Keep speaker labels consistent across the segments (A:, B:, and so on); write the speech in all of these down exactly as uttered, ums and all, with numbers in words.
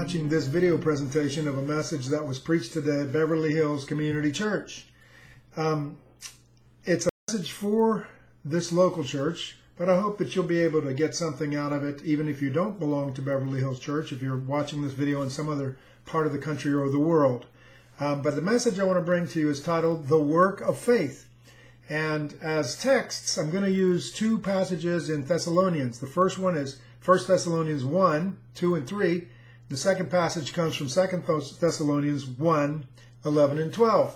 A: watching this video presentation of a message that was preached today at Beverly Hills Community Church. Um, it's a message for this local church, but I hope that you'll be able to get something out of it, even if you don't belong to Beverly Hills Church, if you're watching this video in some other part of the country or the world. Um, but the message I want to bring to you is titled, The Work of Faith. And as texts, I'm going to use two passages in Thessalonians. The first one is First Thessalonians one, two, and three. The second passage comes from Second Thessalonians one, eleven, and twelve.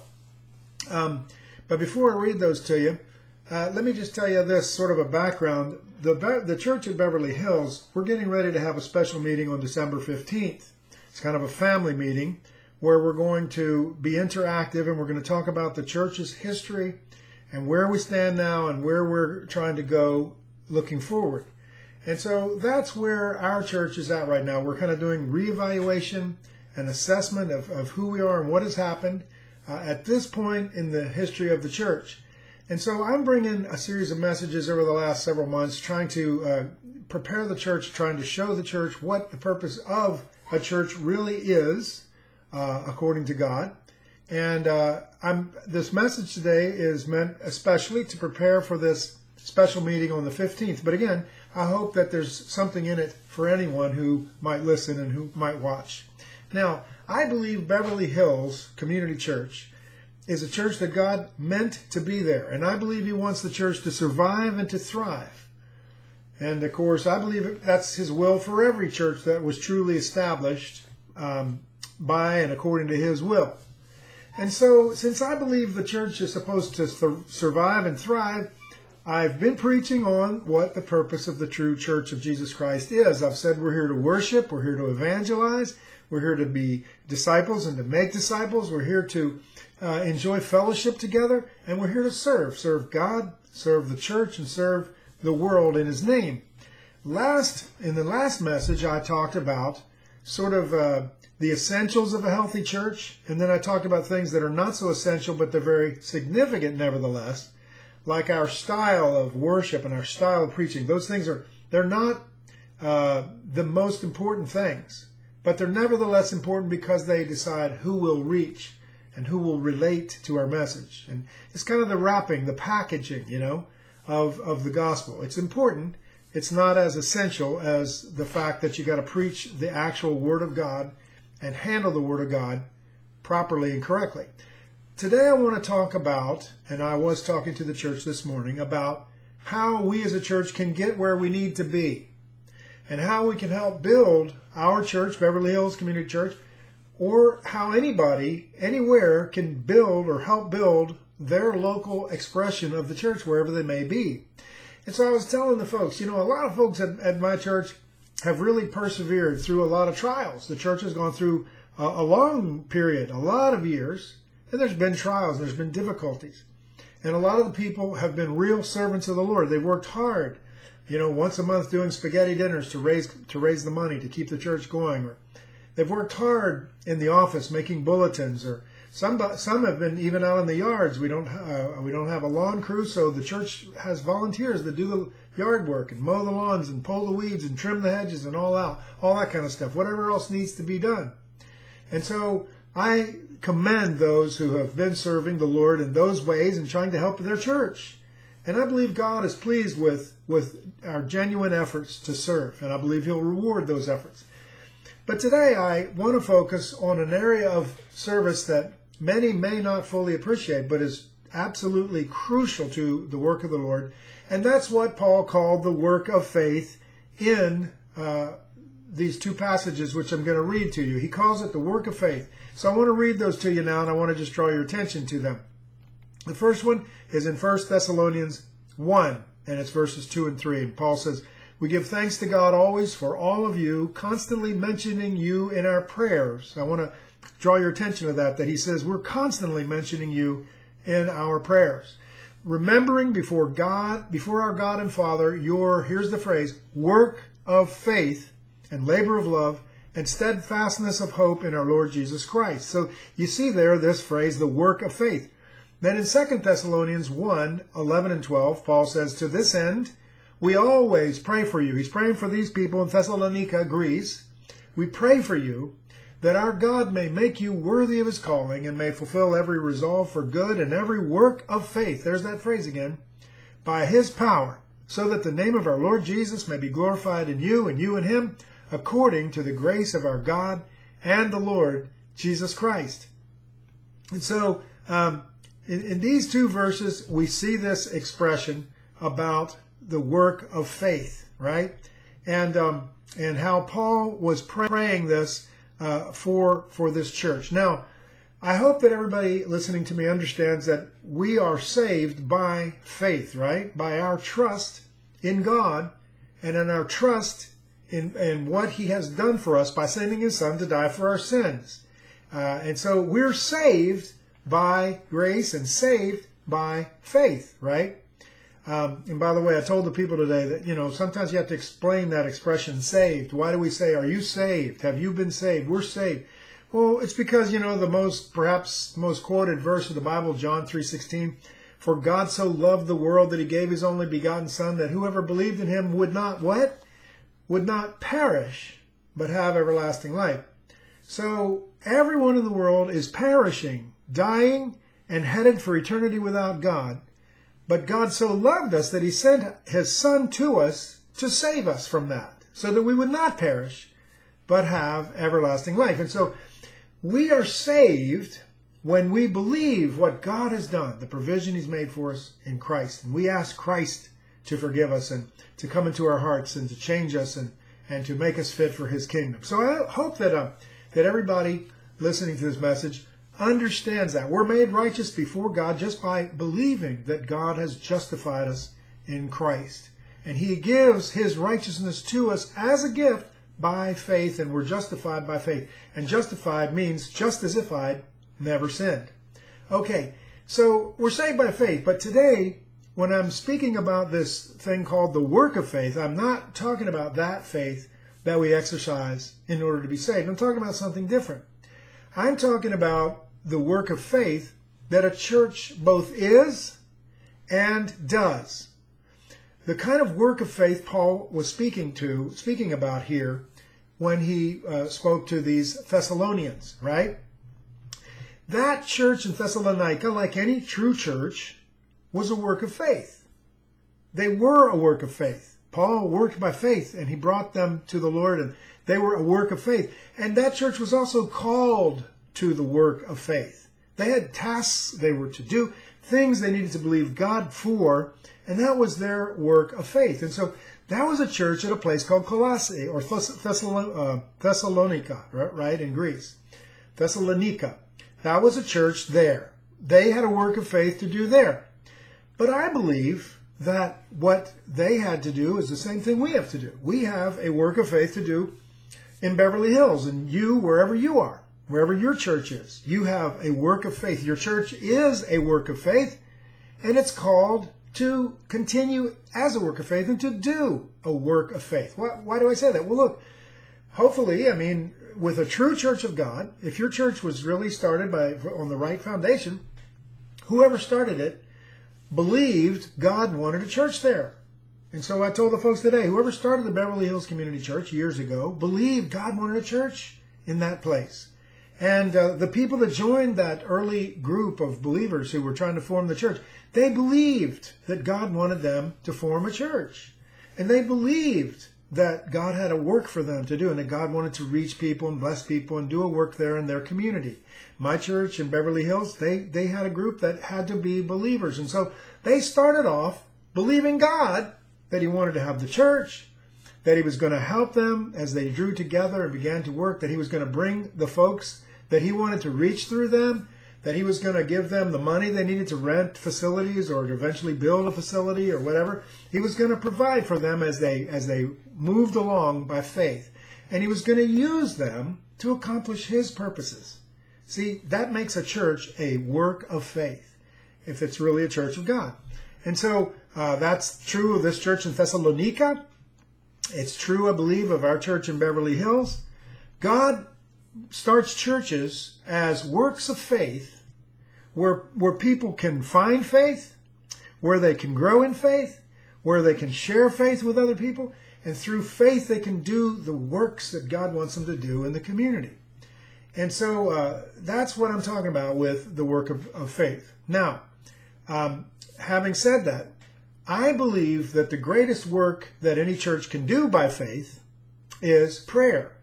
A: Um, but before I read those to you, uh, let me just tell you this sort of a background. The, the church at Beverly Hills, we're getting ready to have a special meeting on December fifteenth. It's kind of a family meeting where we're going to be interactive and we're going to talk about the church's history and where we stand now and where we're trying to go looking forward. And so that's where our church is at right now. We're kind of doing reevaluation and assessment of, of who we are and what has happened uh, at this point in the history of the church. And so I'm bringing a series of messages over the last several months trying to uh, prepare the church, trying to show the church what the purpose of a church really is, uh, according to God. And uh, I'm, this message today is meant especially to prepare for this special meeting on the fifteenth. But again, I hope that there's something in it for anyone who might listen and who might watch. Now, I believe Beverly Hills Community Church is a church that God meant to be there. And I believe He wants the church to survive and to thrive. And of course, I believe that's His will for every church that was truly established um, by and according to His will. And so, since I believe the church is supposed to th- survive and thrive, I've been preaching on what the purpose of the true Church of Jesus Christ is. I've said we're here to worship, we're here to evangelize, we're here to be disciples and to make disciples, we're here to uh, enjoy fellowship together, and we're here to serve. Serve God, serve the church, and serve the world in His name. Last, in the last message, I talked about sort of uh, the essentials of a healthy church, and then I talked about things that are not so essential, but they're very significant nevertheless, like our style of worship and our style of preaching. Those things are, they're not uh, the most important things, but they're nevertheless important because they decide who will reach and who will relate to our message. And it's kind of the wrapping, the packaging, you know, of, of the gospel. It's important. It's not as essential as the fact that you got to preach the actual Word of God and handle the Word of God properly and correctly. Today I want to talk about, and I was talking to the church this morning, about how we as a church can get where we need to be and how we can help build our church, Beverly Hills Community Church, or how anybody, anywhere, can build or help build their local expression of the church wherever they may be. And so I was telling the folks, you know, a lot of folks at, at my church have really persevered through a lot of trials. The church has gone through a, a long period, a lot of years, and there's been trials, there's been difficulties. And a lot of the people have been real servants of the Lord. They've worked hard, you know, once a month doing spaghetti dinners to raise to raise the money to keep the church going. Or they've worked hard in the office making bulletins. Or some some have been even out in the yards. We don't uh, we don't have a lawn crew, so the church has volunteers that do the yard work and mow the lawns and pull the weeds and trim the hedges and all out, all that kind of stuff. Whatever else needs to be done. And so I commend those who have been serving the Lord in those ways and trying to help their church. And I believe God is pleased with, with our genuine efforts to serve, and I believe He'll reward those efforts. But today I want to focus on an area of service that many may not fully appreciate, but is absolutely crucial to the work of the Lord, and that's what Paul called the work of faith in uh, these two passages, which I'm going to read to you. He calls it the work of faith. So I want to read those to you now, and I want to just draw your attention to them. The first one is in First Thessalonians one, and it's verses two and three. And Paul says, "We give thanks to God always for all of you, constantly mentioning you in our prayers." I want to draw your attention to that, that he says we're constantly mentioning you in our prayers. Remembering before God, before our God and Father, your, here's the phrase, work of faith and labor of love, and steadfastness of hope in our Lord Jesus Christ. So you see there this phrase, the work of faith. Then in Second Thessalonians one, eleven and twelve, Paul says, "To this end, we always pray for you." He's praying for these people in Thessalonica, Greece, We pray for you that our God may make you worthy of his calling and may fulfill every resolve for good and every work of faith. There's that phrase again. By his power, so that the name of our Lord Jesus may be glorified in you and you in him, according to the grace of our God and the Lord Jesus Christ. And so um, in, in these two verses, we see this expression about the work of faith, right? And um, and how Paul was praying this uh, for for this church. Now, I hope that everybody listening to me understands that we are saved by faith, right? By our trust in God and in our trust in, in what he has done for us by sending his son to die for our sins. Uh, and so we're saved by grace and saved by faith, right? Um, and by the way, I told the people today that, you know, sometimes you have to explain that expression, saved. Why do we say, are you saved? Have you been saved? We're saved. Well, it's because, you know, the most, perhaps most quoted verse of the Bible, John three sixteen, for God so loved the world that he gave his only begotten son, that whoever believed in him would not, what? Would not perish, but have everlasting life. So everyone in the world is perishing, dying, and headed for eternity without God. But God so loved us that he sent his son to us to save us from that, so that we would not perish, but have everlasting life. And so we are saved when we believe what God has done, the provision he's made for us in Christ. And we ask Christ to forgive us and to come into our hearts and to change us and, and to make us fit for his kingdom. So I hope that, uh, that everybody listening to this message understands that. We're made righteous before God just by believing that God has justified us in Christ. And he gives his righteousness to us as a gift by faith, and we're justified by faith. And justified means just as if I'd never sinned. Okay, so we're saved by faith, but today, when I'm speaking about this thing called the work of faith, I'm not talking about that faith that we exercise in order to be saved. I'm talking about something different. I'm talking about the work of faith that a church both is and does. The kind of work of faith Paul was speaking to, speaking about here when he uh, spoke to these Thessalonians, right? That church in Thessalonica, like any true church, was a work of faith. They were a work of faith. Paul worked by faith, and he brought them to the Lord, and they were a work of faith. And that church was also called to the work of faith. They had tasks they were to do, things they needed to believe God for, and that was their work of faith. And so that was a church at a place called Colossae, or Thessalonica, right, in Greece. Thessalonica. That was a church there. They had a work of faith to do there. But I believe that what they had to do is the same thing we have to do. We have a work of faith to do in Beverly Hills, and you, wherever you are, wherever your church is, you have a work of faith. Your church is a work of faith, and it's called to continue as a work of faith and to do a work of faith. Why, why do I say that? Well, look, hopefully, I mean, with a true church of God, if your church was really started by on the right foundation, whoever started it believed God wanted a church there. And so I told the folks today, whoever started the Beverly Hills Community Church years ago believed God wanted a church in that place. And uh, the people that joined that early group of believers who were trying to form the church, they believed that God wanted them to form a church. And they believed that God had a work for them to do, and that God wanted to reach people and bless people and do a work there in their community. My church in Beverly Hills, they, they had a group that had to be believers. And so they started off believing God that he wanted to have the church, that he was going to help them as they drew together and began to work, that he was going to bring the folks that he wanted to reach through them, that he was going to give them the money they needed to rent facilities or to eventually build a facility or whatever. He was going to provide for them as they as they moved along by faith. And he was going to use them to accomplish his purposes. See, that makes a church a work of faith, if it's really a church of God. And so uh, that's true of this church in Thessalonica. It's true, I believe, of our church in Beverly Hills. God starts churches as works of faith where, where people can find faith, where they can grow in faith, where they can share faith with other people, And through faith, they can do the works that God wants them to do in the community. And so uh, that's what I'm talking about with the work of, of faith. Now, um, having said that, I believe that the greatest work that any church can do by faith is prayer.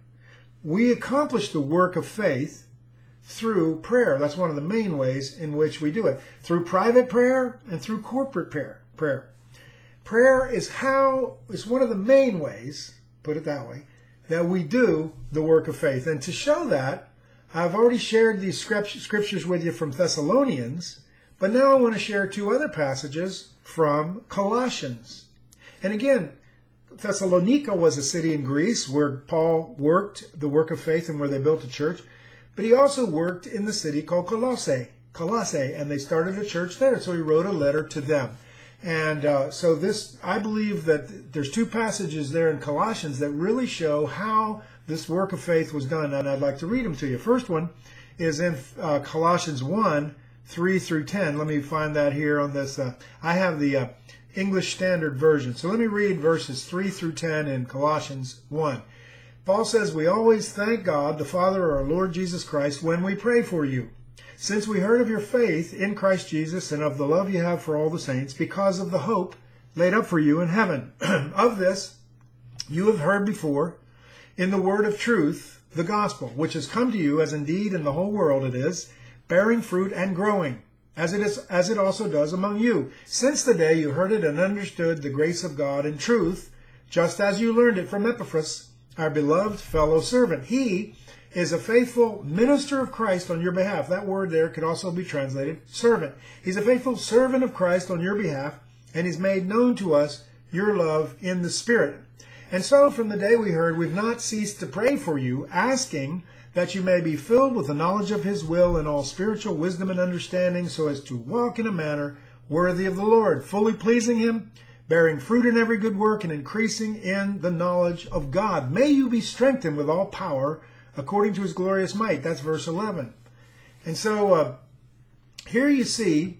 A: We accomplish the work of faith through prayer. That's one of the main ways in which we do it. Through private prayer and through corporate prayer. Prayer, prayer is how is one of the main ways, put it that way, that we do the work of faith. And to show that, I've already shared these scriptures with you from Thessalonians, but now I want to share two other passages from Colossians. And again, Thessalonica was a city in Greece where Paul worked the work of faith and where they built a church. But he also worked in the city called Colossae, Colossae, and they started a church there. So he wrote a letter to them. And uh, so this, I believe that there's two passages there in Colossians that really show how this work of faith was done. And I'd like to read them to you. First one is in uh, Colossians one, three through ten. Let me find that here on this. Uh, I have the uh, English Standard Version. So let me read verses three through ten in Colossians one. Paul says, "We always thank God, the Father of our Lord Jesus Christ, when we pray for you, since we heard of your faith in Christ Jesus and of the love you have for all the saints, because of the hope laid up for you in heaven. Of this you have heard before in the word of truth, the gospel, which has come to you, as indeed in the whole world it is, bearing fruit and growing, as it is, as it also does among you, since the day you heard it and understood the grace of God in truth, just as you learned it from Epaphras, our beloved fellow servant. He is a faithful minister of Christ on your behalf." That word there could also be translated servant. He's a faithful servant of Christ on your behalf, and he's made known to us your love in the Spirit. And so from the day we heard, we've not ceased to pray for you, asking that you may be filled with the knowledge of his will and all spiritual wisdom and understanding, so as to walk in a manner worthy of the Lord, fully pleasing him, bearing fruit in every good work, and increasing in the knowledge of God. May you be strengthened with all power according to his glorious might. That's verse eleven. And so uh, here you see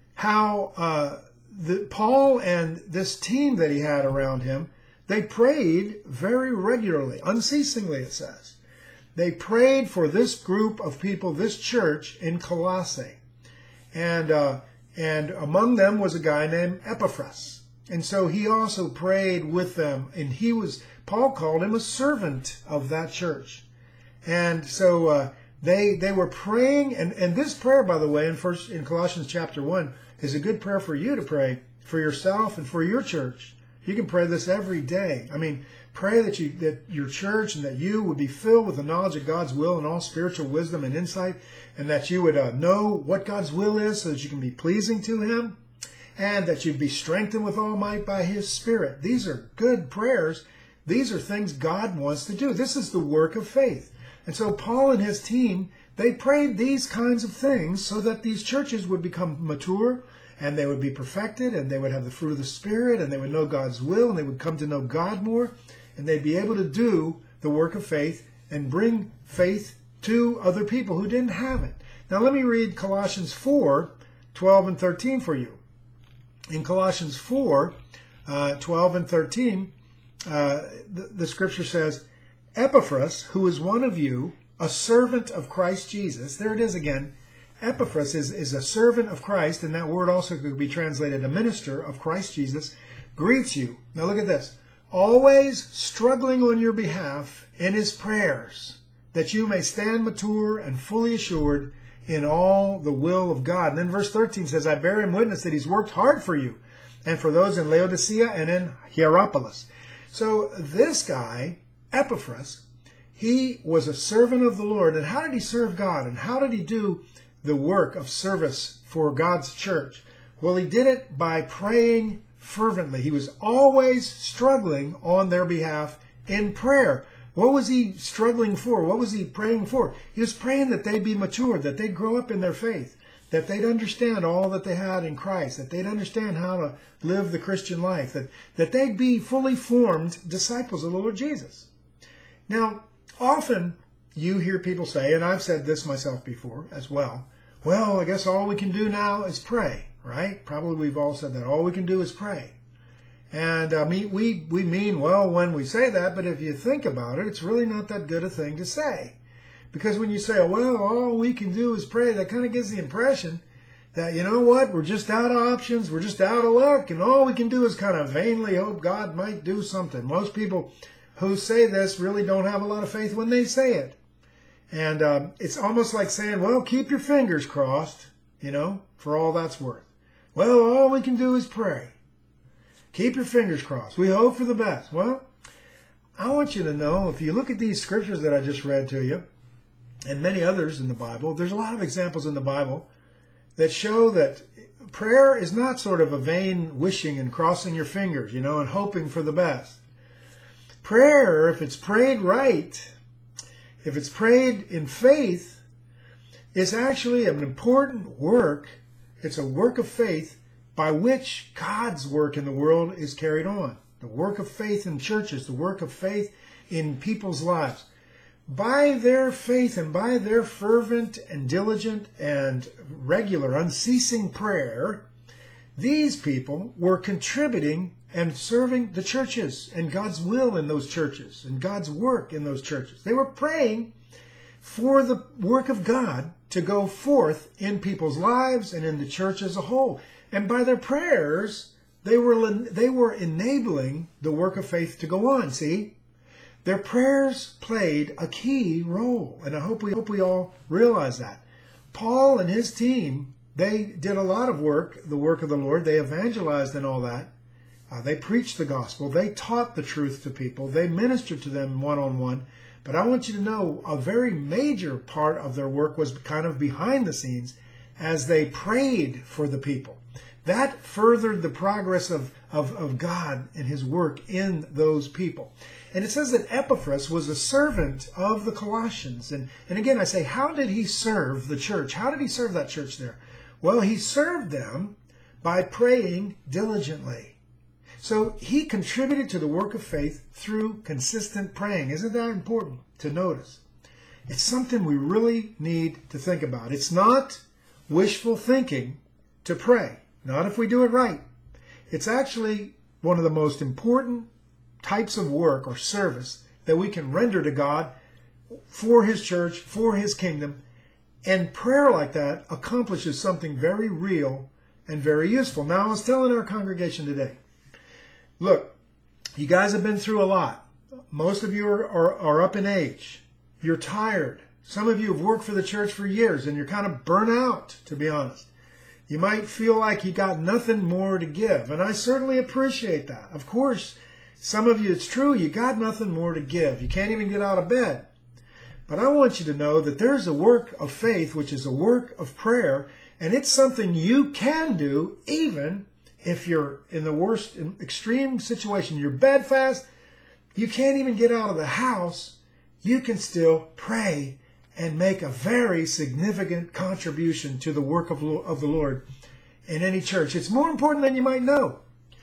A: how uh, the, Paul and this team that he had around him, they prayed very regularly, unceasingly it says. They prayed for this group of people, this church in Colossae. And, uh, and among them was a guy named Epaphras. And so he also prayed with them. And he was, Paul called him a servant of that church. And so uh, they they were praying. And, and this prayer, by the way, in first in Colossians chapter one, is a good prayer for you to pray for yourself and for your church. You can pray this every day. I mean, pray that you that your church and that you would be filled with the knowledge of God's will and all spiritual wisdom and insight, and that you would uh, know what God's will is so that you can be pleasing to him, and that you'd be strengthened with all might by his Spirit. These are good prayers. These are things God wants to do. This is the work of faith. And so Paul and his team, they prayed these kinds of things so that these churches would become mature, and they would be perfected, and they would have the fruit of the Spirit, and they would know God's will, and they would come to know God more, and they'd be able to do the work of faith and bring faith to other people who didn't have it. Now let me read Colossians four, twelve and thirteen for you. In Colossians four, uh, twelve and thirteen, uh, the, the scripture says, "Epaphras, who is one of you, a servant of Christ Jesus," there it is again. Epaphras is, is a servant of Christ, and that word also could be translated a minister of Christ Jesus, greets you. Now look at this. "Always struggling on your behalf in his prayers, that you may stand mature and fully assured in all the will of God." And then verse thirteen says, "I bear him witness that he's worked hard for you, and for those in Laodicea and in Hierapolis." So this guy, Epaphras, he was a servant of the Lord. And how did he serve God? And how did he do the work of service for God's church? Well, he did it by praying fervently. He was always struggling on their behalf in prayer. What was he struggling for? What was he praying for? He was praying that they'd be matured, that they'd grow up in their faith, that they'd understand all that they had in Christ, that they'd understand how to live the Christian life, that, that they'd be fully formed disciples of the Lord Jesus. Now, often you hear people say, and I've said this myself before as well, well, I guess all we can do now is pray, right? Probably we've all said that. All we can do is pray. And uh, me, we, we mean well when we say that, but if you think about it, it's really not that good a thing to say. Because when you say, well, all we can do is pray, that kind of gives the impression that, you know what, we're just out of options, we're just out of luck, and all we can do is kind of vainly hope God might do something. Most people who say this really don't have a lot of faith when they say it. And um, it's almost like saying, well, keep your fingers crossed, you know, for all that's worth. Well, all we can do is pray. Keep your fingers crossed. We hope for the best. Well, I want you to know, if you look at these scriptures that I just read to you, and many others in the Bible, there's a lot of examples in the Bible that show that prayer is not sort of a vain wishing and crossing your fingers, you know, and hoping for the best. Prayer, if it's prayed right, if it's prayed in faith, is actually an important work. It's a work of faith by which God's work in the world is carried on. The work of faith in churches, the work of faith in people's lives. By their faith and by their fervent and diligent and regular, unceasing prayer, these people were contributing and serving the churches and God's will in those churches and God's work in those churches. They were praying for the work of God to go forth in people's lives and in the church as a whole. And by their prayers, they were they were enabling the work of faith to go on, see? Their prayers played a key role, and I hope we hope we all realize that. Paul and his team, they did a lot of work, the work of the Lord. They evangelized and all that. Uh, they preached the gospel. They taught the truth to people. They ministered to them one-on-one. But I want you to know a very major part of their work was kind of behind the scenes as they prayed for the people. That furthered the progress of, of, of God and his work in those people. And it says that Epaphras was a servant of the Colossians. And, and again, I say, how did he serve the church? How did he serve that church there? Well, he served them by praying diligently. So he contributed to the work of faith through consistent praying. Isn't that important to notice? It's something we really need to think about. It's not wishful thinking to pray. Not if we do it right. It's actually one of the most important types of work or service that we can render to God for his church, for his kingdom. And prayer like that accomplishes something very real and very useful. Now, I was telling our congregation today, look, you guys have been through a lot. Most of you are, are, are up in age. You're tired. Some of you have worked for the church for years and you're kind of burnt out, to be honest. You might feel like you got nothing more to give. And I certainly appreciate that. Of course, some of you, it's true, you got nothing more to give. You can't even get out of bed. But I want you to know that there's a work of faith, which is a work of prayer, and it's something you can do even if you're in the worst extreme situation. You're bedfast, you can't even get out of the house, you can still pray and make a very significant contribution to the work of, of the Lord in any church. It's more important than you might know.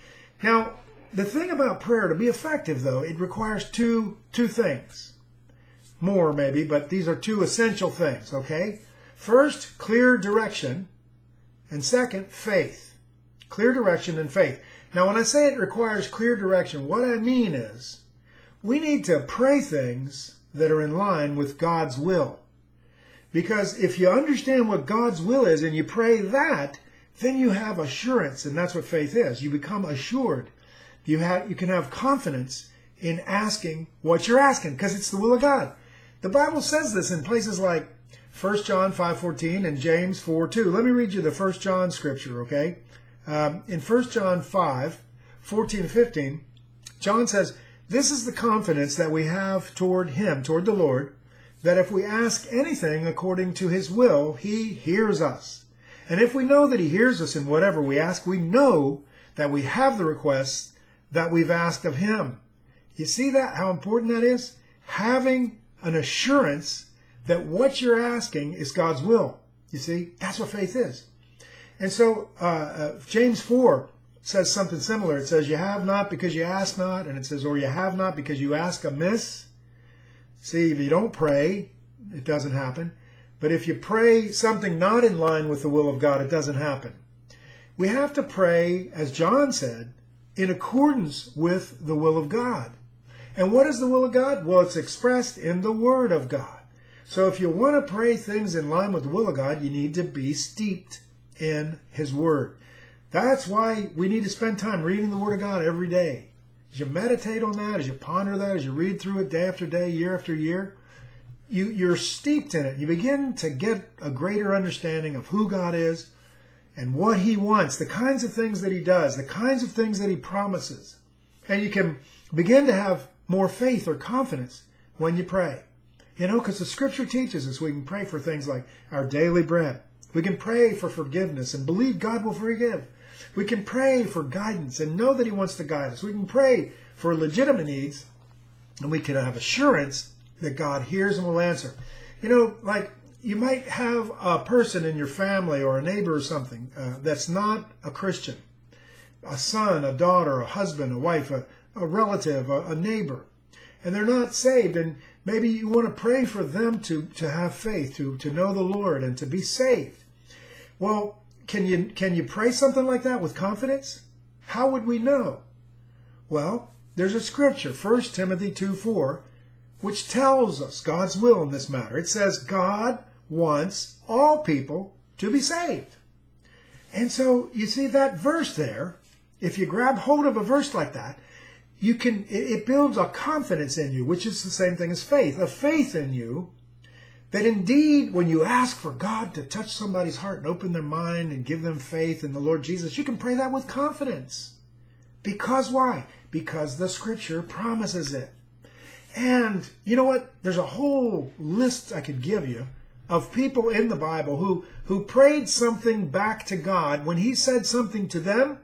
A: Now, the thing about prayer, to be effective, though, it requires two, two things. More, maybe, but these are two essential things, okay? First, clear direction, and second, faith. Clear direction and faith. Now, when I say it requires clear direction, what I mean is we need to pray things that are in line with God's will. Because if you understand what God's will is and you pray that, then you have assurance, and that's what faith is. You become assured. You have, you can have confidence in asking what you're asking because it's the will of God. The Bible says this in places like First John five fourteen and James four two. Let me read you the First John scripture, okay? Um, in First John five fourteen and fifteen, John says, "This is the confidence that we have toward him," toward the Lord, "that if we ask anything according to his will, he hears us. And if we know that he hears us in whatever we ask, we know that we have the requests that we've asked of him." You see that, how important that is? Having an assurance that what you're asking is God's will. You see, that's what faith is. And so uh, uh, James four says something similar. It says, "You have not because you ask not," and it says, "or you have not because you ask amiss." See, if you don't pray, it doesn't happen. But if you pray something not in line with the will of God, it doesn't happen. We have to pray, as John said, in accordance with the will of God. And what is the will of God? Well, it's expressed in the Word of God. So if you want to pray things in line with the will of God, you need to be steeped in His Word. That's why we need to spend time reading the Word of God every day. As you meditate on that, as you ponder that, as you read through it day after day, year after year, you, you're steeped in it. You begin to get a greater understanding of who God is and what He wants, the kinds of things that He does, the kinds of things that He promises. And you can begin to have more faith or confidence when you pray. You know, because the Scripture teaches us we can pray for things like our daily bread. We can pray for forgiveness and believe God will forgive. We can pray for guidance and know that He wants to guide us. We can pray for legitimate needs, and we can have assurance that God hears and will answer. You know, like you might have a person in your family or a neighbor or something uh, that's not a Christian. A son, a daughter, a husband, a wife, a, a relative, a, a neighbor. And they're not saved, and maybe you want to pray for them to, to have faith, to, to know the Lord, and to be saved. Well, can you, can you pray something like that with confidence? How would we know? Well, there's a scripture, First Timothy two four, which tells us God's will in this matter. It says God wants all people to be saved. And so you see that verse there, if you grab hold of a verse like that, you can, it builds a confidence in you, which is the same thing as faith, a faith in you that indeed when you ask for God to touch somebody's heart and open their mind and give them faith in the Lord Jesus, you can pray that with confidence. Because why? Because the Scripture promises it. And you know what? There's a whole list I could give you of people in the Bible who, who prayed something back to God. When He said something to them,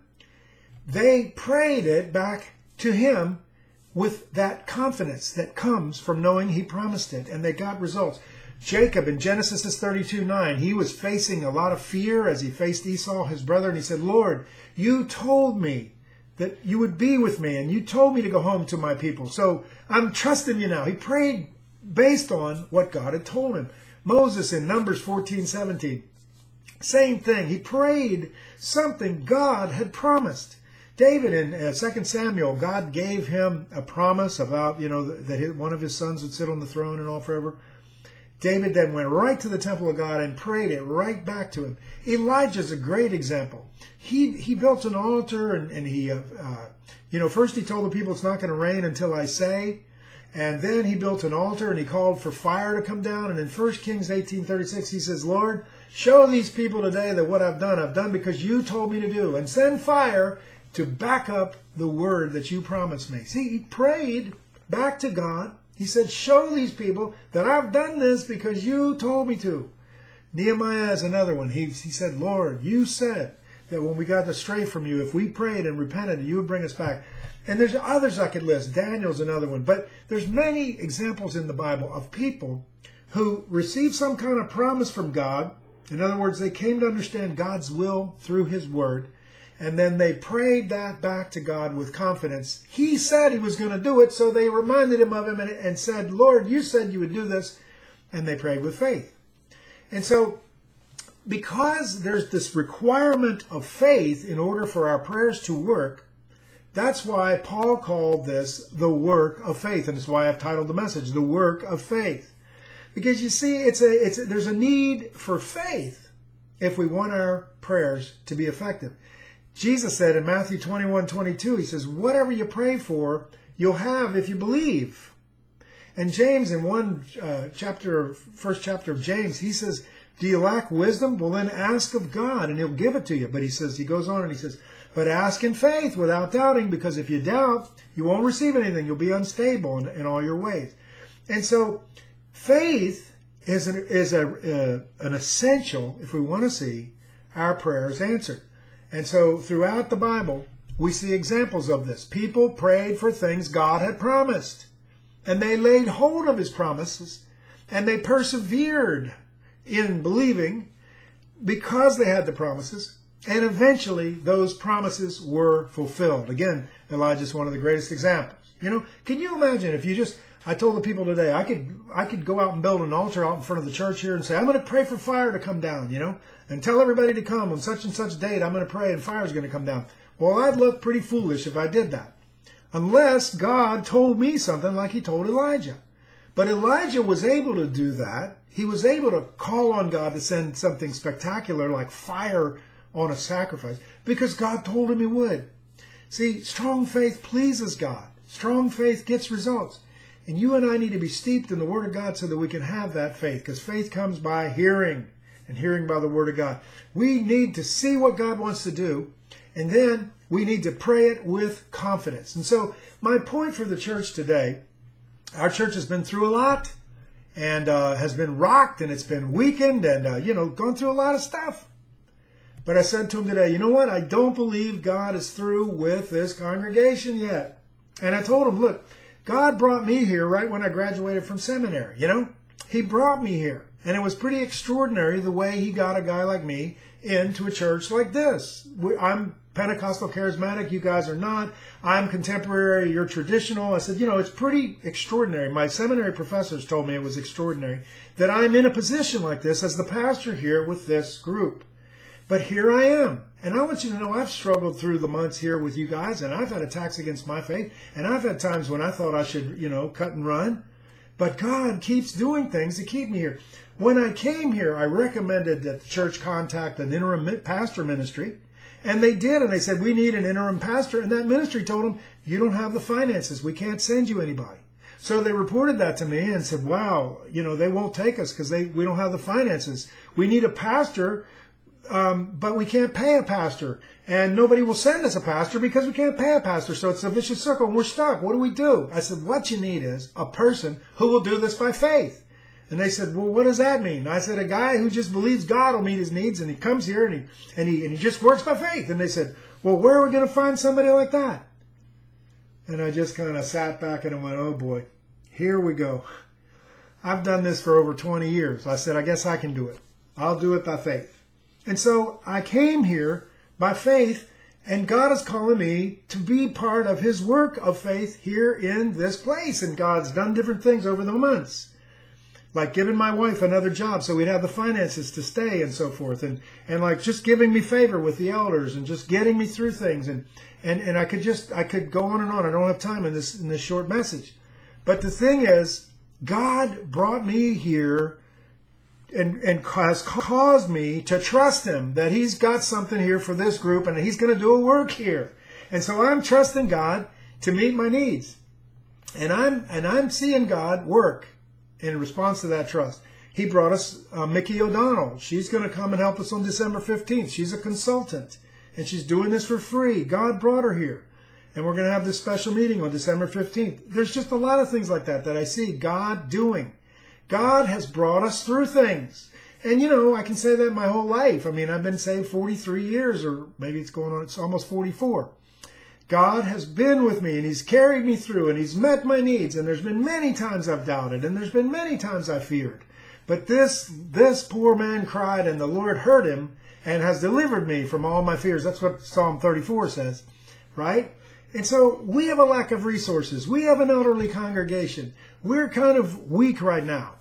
A: they prayed it back to Him with that confidence that comes from knowing He promised it, and they got results. Jacob in Genesis thirty-two nine, he was facing a lot of fear as he faced Esau, his brother, and he said, Lord, you told me that you would be with me, and you told me to go home to my people, so I'm trusting you now. He prayed based on what God had told him. Moses in Numbers fourteen seventeen, same thing. He prayed something God had promised. David in uh, Second Samuel, God gave him a promise about, you know, that his, one of his sons would sit on the throne and all forever. David then went right to the temple of God and prayed it right back to Him. Elijah's a great example. He he built an altar and, and he, uh, uh, you know, first he told the people it's not going to rain until I say. And then he built an altar and he called for fire to come down. And in First Kings eighteen thirty-six, he says, Lord, show these people today that what I've done, I've done because you told me to do. And send fire to back up the word that you promised me. See, he prayed back to God. He said, show these people that I've done this because you told me to. Nehemiah is another one. He, he said, Lord, you said that when we got astray from you, if we prayed and repented, you would bring us back. And there's others I could list. Daniel's another one. But there's many examples in the Bible of people who received some kind of promise from God. In other words, they came to understand God's will through His Word. And then they prayed that back to God with confidence. He said He was going to do it, so they reminded Him of Him and, and said, Lord, you said you would do this. And they prayed with faith. And so, because there's this requirement of faith in order for our prayers to work, that's why Paul called this the work of faith. And that's why I've titled the message, The Work of Faith. Because you see, it's a, it's a, there's a need for faith if we want our prayers to be effective. Jesus said in Matthew twenty-one twenty-two, He says, whatever you pray for, you'll have if you believe. And James in one uh, chapter, first chapter of James, he says, do you lack wisdom? Well, then ask of God and He'll give it to you. But he says, he goes on and he says, but ask in faith without doubting, because if you doubt, you won't receive anything. You'll be unstable in, in all your ways. And so faith is an, is a, uh, an essential if we want to see our prayers answered. And so throughout the Bible, we see examples of this. People prayed for things God had promised. And they laid hold of His promises. And they persevered in believing because they had the promises. And eventually, those promises were fulfilled. Again, Elijah's one of the greatest examples. You know, can you imagine if you just, I told the people today, I could I could go out and build an altar out in front of the church here and say, I'm going to pray for fire to come down, you know, and tell everybody to come on such and such date. I'm going to pray and fire is going to come down. Well, I'd look pretty foolish if I did that. Unless God told me something like he told Elijah. But Elijah was able to do that. He was able to call on God to send something spectacular like fire on a sacrifice because God told him he would. See, strong faith pleases God. Strong faith gets results. And you and I need to be steeped in the Word of God so that we can have that faith, because faith comes by hearing, and hearing by the Word of God. We need to see what God wants to do, and then we need to pray it with confidence. And so my point for the church today, our church has been through a lot, and uh, has been rocked, and it's been weakened, and, uh, you know, gone through a lot of stuff. But I said to him today, you know what? I don't believe God is through with this congregation yet. And I told him, look, God brought me here right when I graduated from seminary, you know? He brought me here. And it was pretty extraordinary the way he got a guy like me into a church like this. We, I'm Pentecostal charismatic, you guys are not. I'm contemporary, you're traditional. I said, you know, it's pretty extraordinary. My seminary professors told me it was extraordinary that I'm in a position like this as the pastor here with this group. But here I am. And I want you to know I've struggled through the months here with you guys, and I've had attacks against my faith, and I've had times when I thought I should, you know, cut and run. But God keeps doing things to keep me here. When I came here, I recommended that the church contact an interim pastor ministry, and they did, and they said, we need an interim pastor, and that ministry told them, you don't have the finances. We can't send you anybody. So they reported that to me and said, wow, you know, they won't take us because they we don't have the finances. We need a pastor. Um, but we can't pay a pastor, and nobody will send us a pastor because we can't pay a pastor. So it's a vicious circle, and we're stuck. What do we do? I said, what you need is a person who will do this by faith. And they said, well, what does that mean? I said, a guy who just believes God will meet his needs, and he comes here and he and he and he just works by faith. And they said, well, where are we going to find somebody like that? And I just kind of sat back and I went, oh boy, here we go. I've done this for over twenty years. I said, I guess I can do it. I'll do it by faith. And so I came here by faith, and God is calling me to be part of his work of faith here in this place. And God's done different things over the months, like giving my wife another job so we'd have the finances to stay and so forth. And, and like just giving me favor with the elders and just getting me through things. And, and, and I could just, I could go on and on. I don't have time in this, in this short message. But the thing is, God brought me here And, and has caused me to trust him that he's got something here for this group and he's going to do a work here. And so I'm trusting God to meet my needs. And I'm and I'm seeing God work in response to that trust. He brought us uh, Mickey O'Donnell. She's going to come and help us on December fifteenth. She's a consultant, and she's doing this for free. God brought her here. And we're going to have this special meeting on December fifteenth. There's just a lot of things like that that I see God doing. God has brought us through things. And, you know, I can say that my whole life. I mean, I've been saved forty-three years, or maybe it's going on, it's almost forty-four. God has been with me, and he's carried me through, and he's met my needs. And there's been many times I've doubted, and there's been many times I feared. But this, this poor man cried, and the Lord heard him and has delivered me from all my fears. That's what Psalm thirty-four says, right? And so we have a lack of resources. We have an elderly congregation. We're kind of weak right now.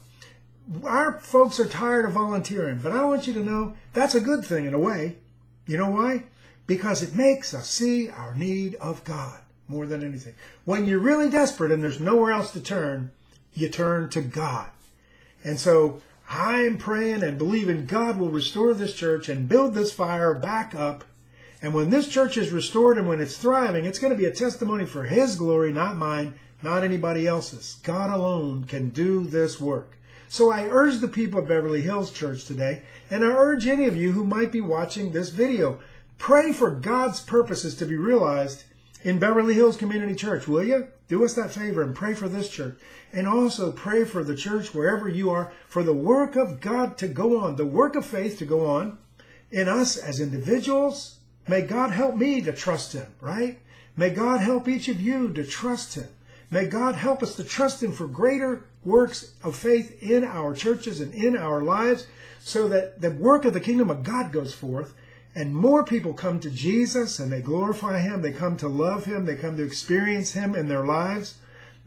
A: Our folks are tired of volunteering, but I want you to know that's a good thing in a way. You know why? Because it makes us see our need of God more than anything. When you're really desperate and there's nowhere else to turn, you turn to God. And so I am praying and believing God will restore this church and build this fire back up. And when this church is restored and when it's thriving, it's going to be a testimony for his glory, not mine, not anybody else's. God alone can do this work. So I urge the people of Beverly Hills Church today, and I urge any of you who might be watching this video, pray for God's purposes to be realized in Beverly Hills Community Church, will you? Do us that favor and pray for this church. And also pray for the church wherever you are, for the work of God to go on, the work of faith to go on in us as individuals. May God help me to trust him, right? May God help each of you to trust him. May God help us to trust him for greater works of faith in our churches and in our lives, so that the work of the kingdom of God goes forth and more people come to Jesus and they glorify him. They come to love him. They come to experience him in their lives.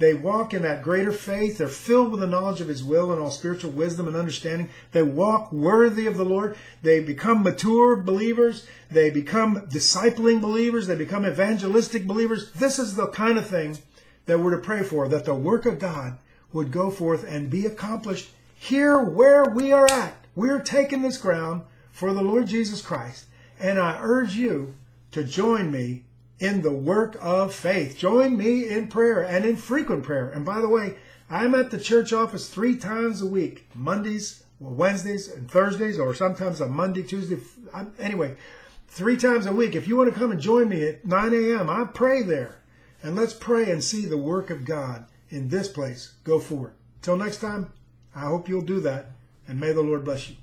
A: They walk in that greater faith. They're filled with the knowledge of His will and all spiritual wisdom and understanding. They walk worthy of the Lord. They become mature believers. They become discipling believers. They become evangelistic believers. This is the kind of thing that we're to pray for, that the work of God would go forth and be accomplished here where we are at. We're taking this ground for the Lord Jesus Christ. And I urge you to join me in the work of faith. Join me in prayer and in frequent prayer. And by the way, I'm at the church office three times a week, Mondays, Wednesdays, and Thursdays, or sometimes a Monday, Tuesday. Anyway, three times a week. If you want to come and join me at nine a.m., I pray there. And let's pray and see the work of God in this place go forward. Till next time, I hope you'll do that, and may the Lord bless you.